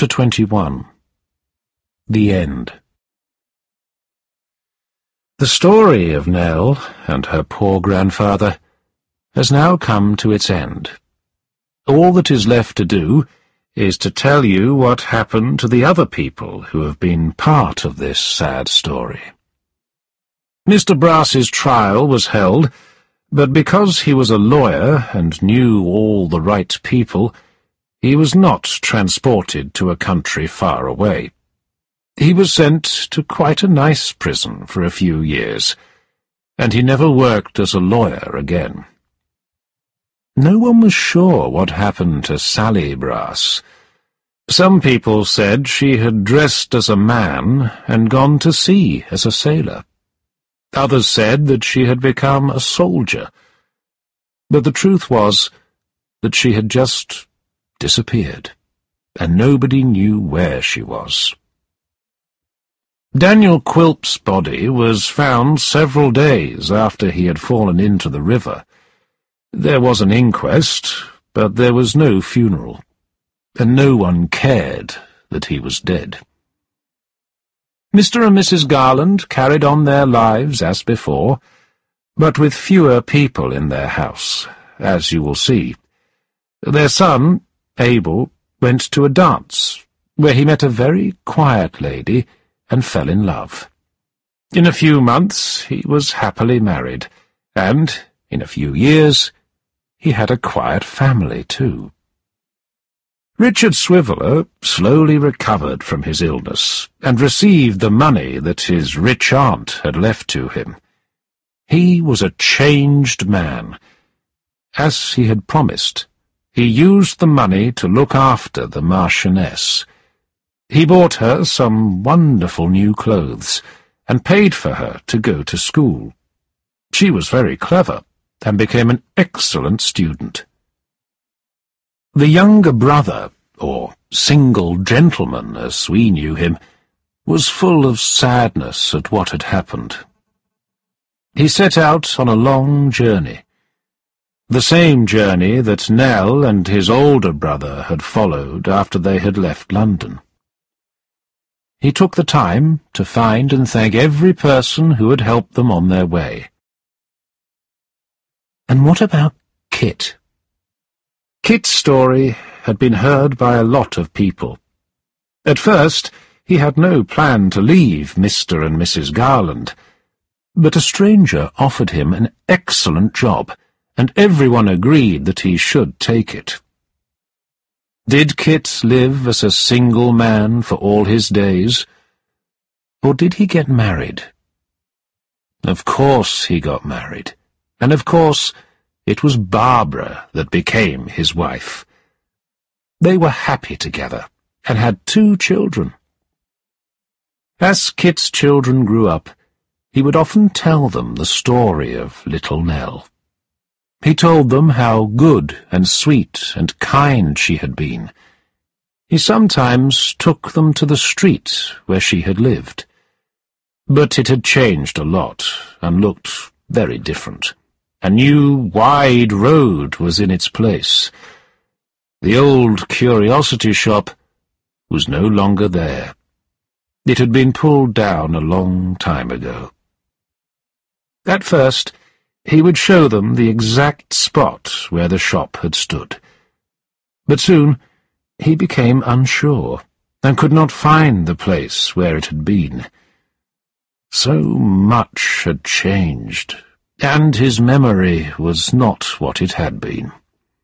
Chapter 21. The End. The story of Nell and her poor grandfather has now come to its end. All that is left to do is to tell you what happened to the other people who have been part of this sad story. Mr. Brass's trial was held, but because he was a lawyer and knew all the right people, he was not transported to a country far away. He was sent to quite a nice prison for a few years, and he never worked as a lawyer again. No one was sure what happened to Sally Brass. Some people said she had dressed as a man and gone to sea as a sailor. Others said that she had become a soldier. But the truth was that she had just disappeared, and nobody knew where she was. Daniel Quilp's body was found several days after he had fallen into the river. There was an inquest, but there was no funeral, and no one cared that he was dead. Mr. and Mrs. Garland carried on their lives as before, but with fewer people in their house, as you will see. Their son, Abel, went to a dance, where he met a very quiet lady and fell in love. In a few months he was happily married, and, in a few years, he had a quiet family too. Richard Swiveller slowly recovered from his illness, and received the money that his rich aunt had left to him. He was a changed man. As he had promised, he used the money to look after the Marchioness. He bought her some wonderful new clothes, and paid for her to go to school. She was very clever, and became an excellent student. The younger brother, or single gentleman as we knew him, was full of sadness at what had happened. He set out on a long journey, the same journey that Nell and his older brother had followed after they had left London. He took the time to find and thank every person who had helped them on their way. And what about Kit? Kit's story had been heard by a lot of people. At first, he had no plan to leave Mr. and Mrs. Garland, but a stranger offered him an excellent job, and everyone agreed that he should take it. Did Kit live as a single man for all his days, or did he get married? Of course he got married, and of course it was Barbara that became his wife. They were happy together, and had 2 children. As Kit's children grew up, he would often tell them the story of little Nell. He told them how good and sweet and kind she had been. He sometimes took them to the street where she had lived. But it had changed a lot, and looked very different. A new, wide road was in its place. The old curiosity shop was no longer there. It had been pulled down a long time ago. At first, he would show them the exact spot where the shop had stood. But soon he became unsure, and could not find the place where it had been. So much had changed, and his memory was not what it had been.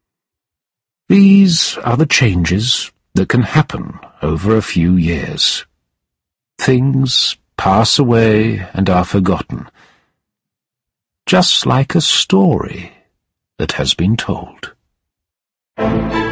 These are the changes that can happen over a few years. Things pass away and are forgotten, just like a story that has been told.